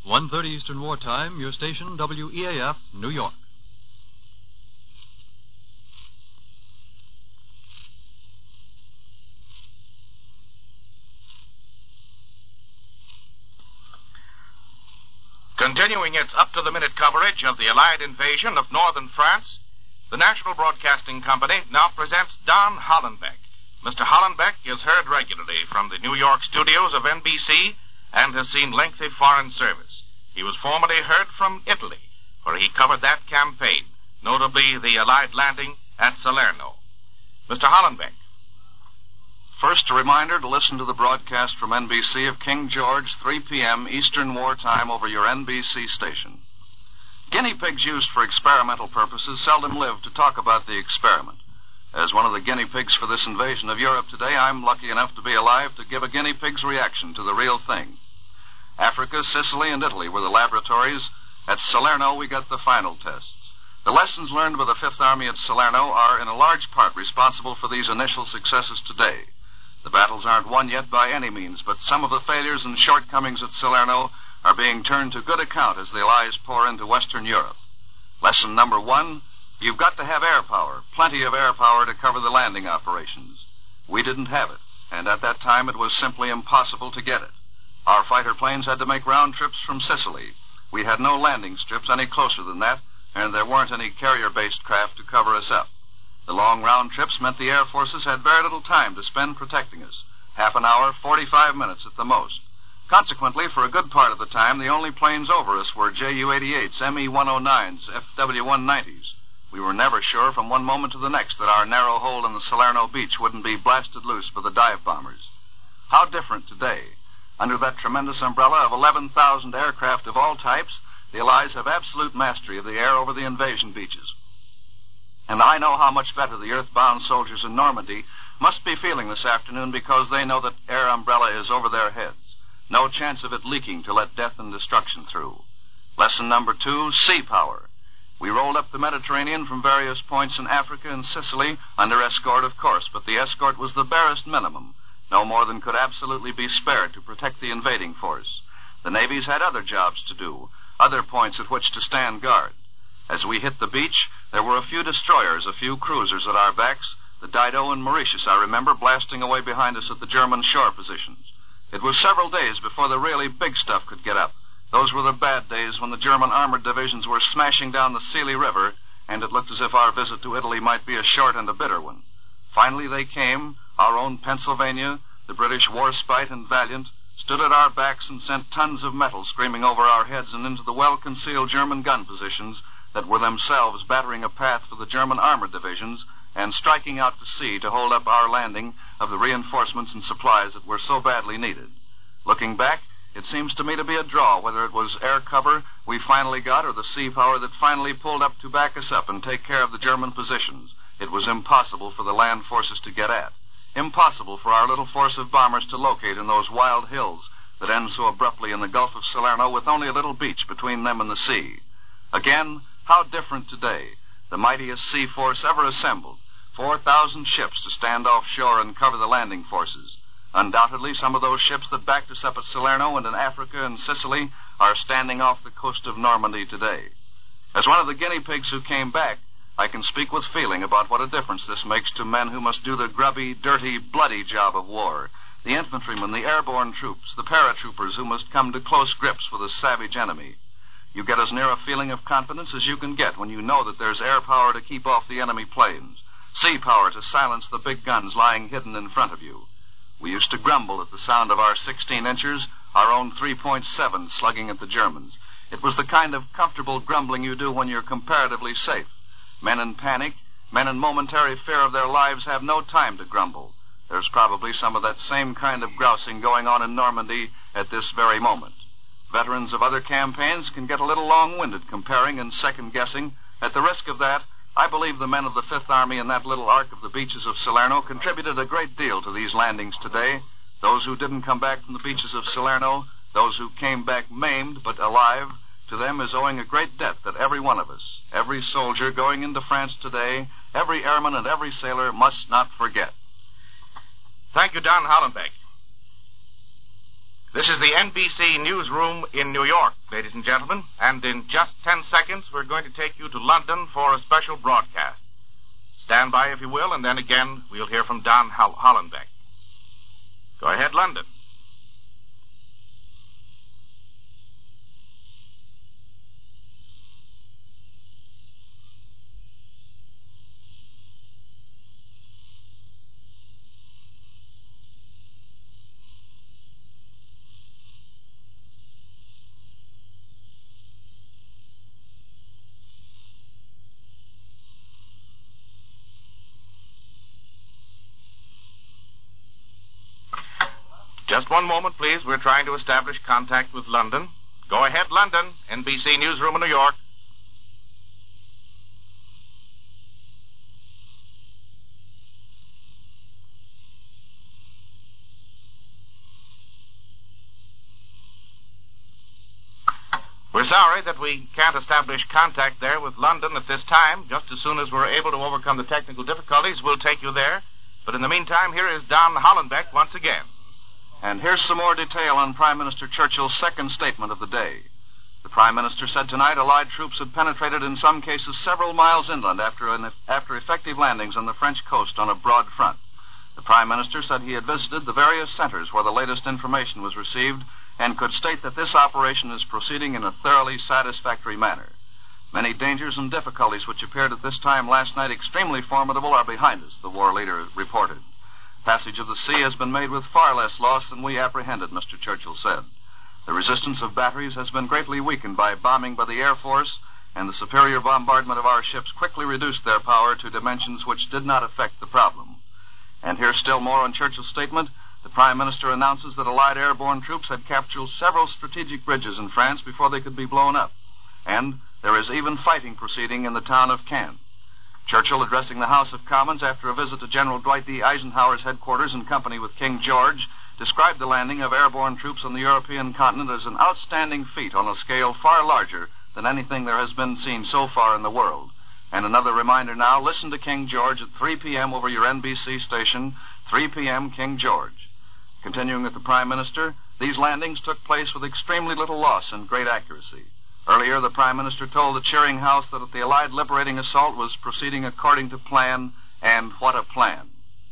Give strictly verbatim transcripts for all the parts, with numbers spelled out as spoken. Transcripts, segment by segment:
one thirty Eastern Wartime, your station, W E A F, New York. Continuing its up-to-the-minute coverage of the Allied invasion of northern France, the National Broadcasting Company now presents Don Hollenbeck. Mister Hollenbeck is heard regularly from the New York studios of N B C and has seen lengthy foreign service. He was formerly heard from Italy, where he covered that campaign, notably the Allied landing at Salerno. Mister Hollenbeck. First, a reminder to listen to the broadcast from N B C of King George, three p.m. Eastern Wartime over your N B C station. Guinea pigs used for experimental purposes seldom live to talk about the experiment. As one of the guinea pigs for this invasion of Europe today, I'm lucky enough to be alive to give a guinea pig's reaction to the real thing. Africa, Sicily, and Italy were the laboratories. At Salerno, we got the final tests. The lessons learned by the Fifth Army at Salerno are in a large part responsible for these initial successes today. The battles aren't won yet by any means, but some of the failures and shortcomings at Salerno are being turned to good account as the Allies pour into Western Europe. Lesson number one, you've got to have air power, plenty of air power to cover the landing operations. We didn't have it, and at that time it was simply impossible to get it. Our fighter planes had to make round trips from Sicily. We had no landing strips any closer than that, and there weren't any carrier-based craft to cover us up. The long round trips meant the Air Forces had very little time to spend protecting us. Half an hour, forty-five minutes at the most. Consequently, for a good part of the time, the only planes over us were J U eighty-eights, M E one oh nines, F W one nineties. We were never sure from one moment to the next that our narrow hold on the Salerno beach wouldn't be blasted loose by the dive bombers. How different today. Under that tremendous umbrella of eleven thousand aircraft of all types, the Allies have absolute mastery of the air over the invasion beaches. And I know how much better the earthbound soldiers in Normandy must be feeling this afternoon because they know that air umbrella is over their heads. No chance of it leaking to let death and destruction through. Lesson number two, sea power. We rolled up the Mediterranean from various points in Africa and Sicily, under escort, of course, but the escort was the barest minimum, no more than could absolutely be spared to protect the invading force. The navies had other jobs to do, other points at which to stand guard. As we hit the beach, there were a few destroyers, a few cruisers at our backs, the Dido and Mauritius, I remember, blasting away behind us at the German shore positions. It was several days before the really big stuff could get up. Those were the bad days when the German armored divisions were smashing down the Seely River, and it looked as if our visit to Italy might be a short and a bitter one. Finally they came, our own Pennsylvania, the British Warspite and Valiant, stood at our backs and sent tons of metal screaming over our heads and into the well-concealed German gun positions that were themselves battering a path for the German armored divisions and striking out to sea to hold up our landing of the reinforcements and supplies that were so badly needed. Looking back, it seems to me to be a draw whether it was air cover we finally got or the sea power that finally pulled up to back us up and take care of the German positions. It was impossible for the land forces to get at. Impossible for our little force of bombers to locate in those wild hills that end so abruptly in the Gulf of Salerno with only a little beach between them and the sea. Again, how different today. The mightiest sea force ever assembled. Four thousand ships to stand offshore and cover the landing forces. Undoubtedly, some of those ships that backed us up at Salerno and in Africa and Sicily are standing off the coast of Normandy today. As one of the guinea pigs who came back, I can speak with feeling about what a difference this makes to men who must do the grubby, dirty, bloody job of war. The infantrymen, the airborne troops, the paratroopers who must come to close grips with a savage enemy. You get as near a feeling of confidence as you can get when you know that there's air power to keep off the enemy planes, sea power to silence the big guns lying hidden in front of you. We used to grumble at the sound of our sixteen inchers, our own three point seven slugging at the Germans. It was the kind of comfortable grumbling you do when you're comparatively safe. Men in panic, men in momentary fear of their lives have no time to grumble. There's probably some of that same kind of grousing going on in Normandy at this very moment. Veterans of other campaigns can get a little long-winded comparing and second-guessing. At the risk of that, I believe the men of the Fifth Army in that little arc of the beaches of Salerno contributed a great deal to these landings today. Those who didn't come back from the beaches of Salerno, those who came back maimed but alive, to them is owing a great debt that every one of us, every soldier going into France today, every airman and every sailor must not forget. Thank you, Don Hollenbeck. This This is the N B C newsroom in New York, ladies and gentlemen, and in just ten seconds we're going to take you to London for a special broadcast. Stand by, if you will, and then again we'll hear from Don Holl- Hollenbeck. Go ahead, London. Just one moment, please. We're trying to establish contact with London. Go ahead, London. N B C newsroom in New York. We're sorry that we can't establish contact there with London at this time. Just as soon as we're able to overcome the technical difficulties, we'll take you there. But in the meantime, here is Don Hollenbeck once again. And here's some more detail on Prime Minister Churchill's second statement of the day. The Prime Minister said tonight Allied troops had penetrated in some cases several miles inland after, an, after effective landings on the French coast on a broad front. The Prime Minister said he had visited the various centers where the latest information was received and could state that this operation is proceeding in a thoroughly satisfactory manner. Many dangers and difficulties which appeared at this time last night extremely formidable are behind us, the war leader reported. Passage of the sea has been made with far less loss than we apprehended, Mister Churchill said. The resistance of batteries has been greatly weakened by bombing by the Air Force, and the superior bombardment of our ships quickly reduced their power to dimensions which did not affect the problem. And here's still more on Churchill's statement. The Prime Minister announces that Allied airborne troops had captured several strategic bridges in France before they could be blown up. And there is even fighting proceeding in the town of Caen. Churchill, addressing the House of Commons after a visit to General Dwight D. Eisenhower's headquarters in company with King George, described the landing of airborne troops on the European continent as an outstanding feat on a scale far larger than anything there has been seen so far in the world. And another reminder now, listen to King George at three p.m. over your N B C station, three p.m. King George. Continuing with the Prime Minister, these landings took place with extremely little loss and great accuracy. Earlier, the Prime Minister told the cheering House that the Allied liberating assault was proceeding according to plan, and what a plan.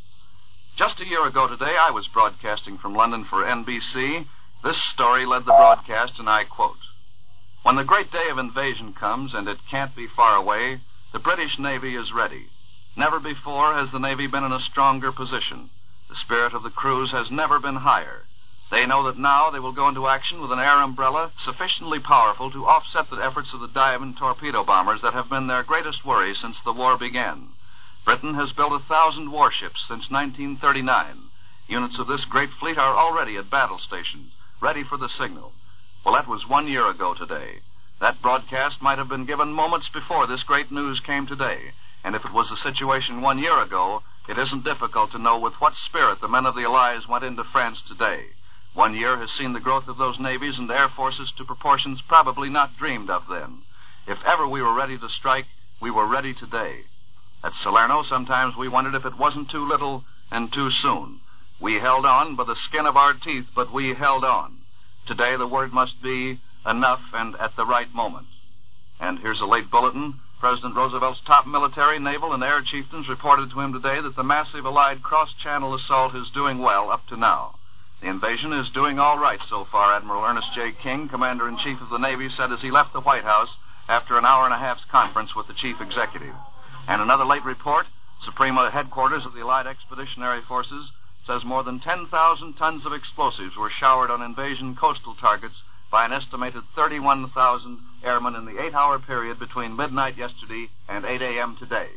Just a year ago today, I was broadcasting from London for N B C. This story led the broadcast, and I quote, "When the great day of invasion comes, and it can't be far away, the British Navy is ready. Never before has the Navy been in a stronger position. The spirit of the crews has never been higher. They know that now they will go into action with an air umbrella sufficiently powerful to offset the efforts of the diamond torpedo bombers that have been their greatest worry since the war began. Britain has built a thousand warships since nineteen thirty-nine. Units of this great fleet are already at battle stations, ready for the signal. Well, that was one year ago today. That broadcast might have been given moments before this great news came today. And if it was the situation one year ago, it isn't difficult to know with what spirit the men of the Allies went into France today. One year has seen the growth of those navies and air forces to proportions probably not dreamed of then. If ever we were ready to strike, we were ready today. At Salerno, sometimes we wondered if it wasn't too little and too soon. We held on by the skin of our teeth, but we held on. Today the word must be enough and at the right moment." And here's a late bulletin. President Roosevelt's top military, naval, and air chieftains reported to him today that the massive Allied cross-channel assault is doing well up to now. The invasion is doing all right so far, Admiral Ernest J. King, Commander-in-Chief of the Navy, said as he left the White House after an hour and a half's conference with the Chief Executive. And another late report, Supreme Headquarters of the Allied Expeditionary Forces, says more than ten thousand tons of explosives were showered on invasion coastal targets by an estimated thirty-one thousand airmen in the eight-hour period between midnight yesterday and eight a.m. today.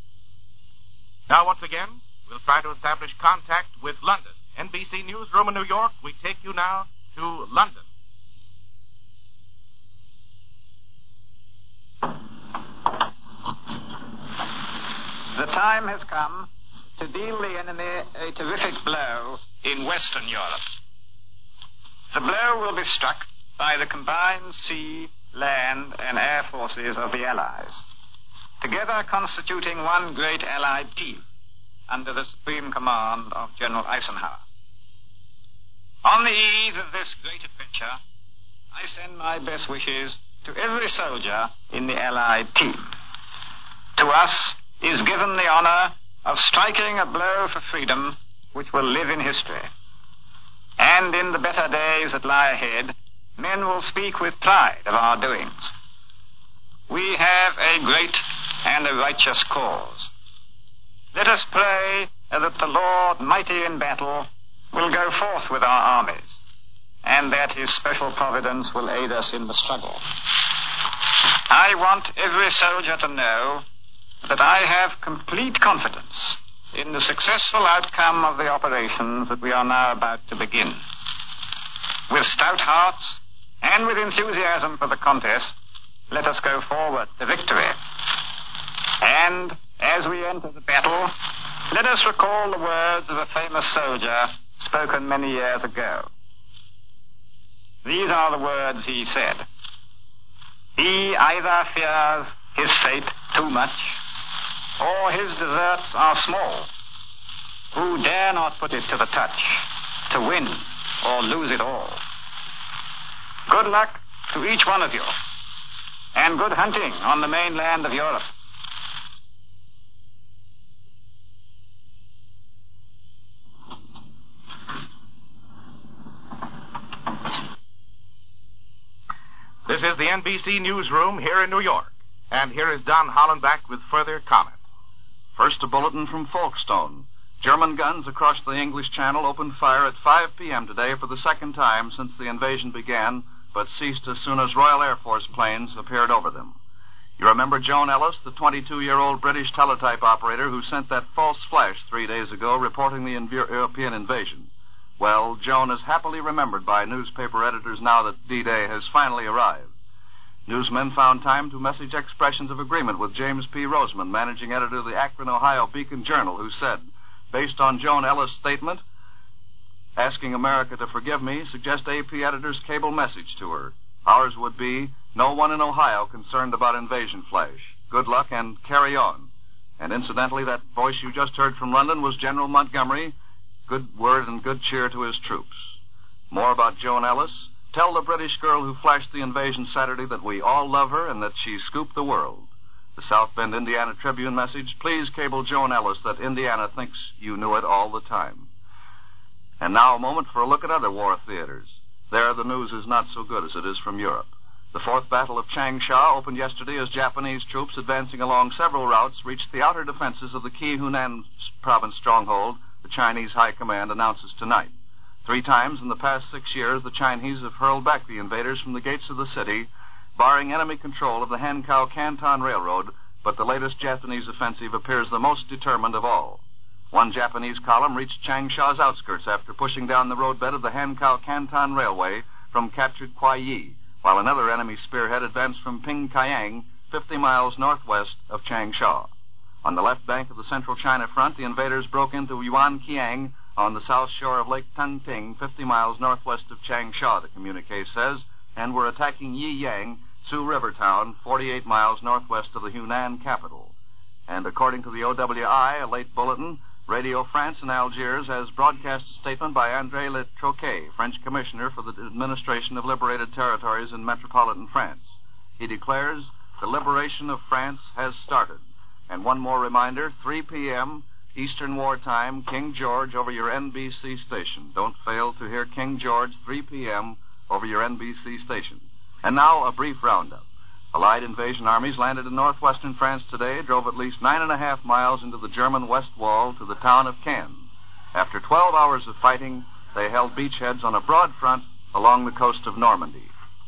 Now, once again, we'll try to establish contact with London. N B C newsroom in New York, we take you now to London. The time has come to deal the enemy a terrific blow in Western Europe. The blow will be struck by the combined sea, land, and air forces of the Allies, together constituting one great Allied team under the supreme command of General Eisenhower. On the eve of this great adventure, I send my best wishes to every soldier in the Allied team. To us is given the honor of striking a blow for freedom which will live in history. And in the better days that lie ahead, men will speak with pride of our doings. We have a great and a righteous cause. Let us pray that the Lord, mighty in battle, will go forth with our armies, and that his special providence will aid us in the struggle. I want every soldier to know that I have complete confidence in the successful outcome of the operations that we are now about to begin. With stout hearts and with enthusiasm for the contest, let us go forward to victory. And as we enter the battle, let us recall the words of a famous soldier spoken many years ago. These are the words he said. He either fears his fate too much, or his deserts are small, who dare not put it to the touch, to win or lose it all. Good luck to each one of you, and good hunting on the mainland of Europe. This is the N B C newsroom here in New York, and here is Don Hollenbach with further comment. First, a bulletin from Folkestone. German guns across the English Channel opened fire at five p.m. today for the second time since the invasion began, but ceased as soon as Royal Air Force planes appeared over them. You remember Joan Ellis, the twenty-two-year-old British teletype operator who sent that false flash three days ago reporting the inv- European invasion. Well, Joan is happily remembered by newspaper editors now that D-Day has finally arrived. Newsmen found time to message expressions of agreement with James P. Roseman, managing editor of the Akron, Ohio Beacon Journal, who said, based on Joan Ellis' statement, asking America to forgive me, suggest A P editors cable message to her. Ours would be, no one in Ohio concerned about invasion flash. Good luck and carry on. And incidentally, that voice you just heard from London was General Montgomery. Good word and good cheer to his troops. More about Joan Ellis. Tell the British girl who flashed the invasion Saturday that we all love her and that she scooped the world. The South Bend, Indiana Tribune message, please cable Joan Ellis that Indiana thinks you knew it all the time. And now a moment for a look at other war theaters. There the news is not so good as it is from Europe. The Fourth Battle of Changsha opened yesterday as Japanese troops advancing along several routes reached the outer defenses of the key Hunan province stronghold the Chinese High Command announces tonight. Three times in the past six years, the Chinese have hurled back the invaders from the gates of the city, barring enemy control of the Hankow-Canton Railroad, but the latest Japanese offensive appears the most determined of all. One Japanese column reached Changsha's outskirts after pushing down the roadbed of the Hankow-Canton Railway from captured Kuai-yi, while another enemy spearhead advanced from Pingkayang, fifty miles northwest of Changsha. On the left bank of the Central China Front, the invaders broke into Yuanqiang on the south shore of Lake Tangting, fifty miles northwest of Changsha, the communique says, and were attacking Yiyang, Sioux River town, forty-eight miles northwest of the Hunan capital. And according to the O W I, a late bulletin, Radio France in Algiers has broadcast a statement by André Le Troquet, French commissioner for the administration of liberated territories in metropolitan France. He declares the liberation of France has started. And one more reminder, three p.m. Eastern Wartime, King George over your N B C station. Don't fail to hear King George, three p.m. over your N B C station. And now a brief roundup. Allied invasion armies landed in northwestern France today, drove at least nine and a half miles into the German West Wall to the town of Caen. After twelve hours of fighting, they held beachheads on a broad front along the coast of Normandy.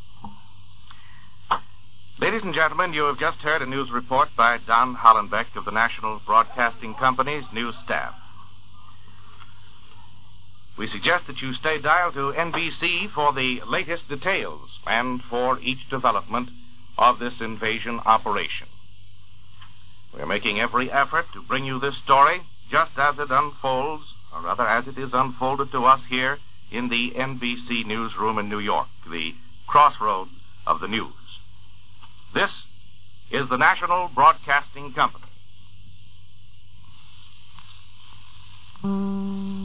Ladies and gentlemen, you have just heard a news report by Don Hollenbach of the National Broadcasting Company's news staff. We suggest that you stay dialed to N B C for the latest details and for each development of this invasion operation. We're making every effort to bring you this story just as it unfolds, or rather as it is unfolded to us here in the N B C newsroom in New York, the crossroads of the news. This is the National Broadcasting Company.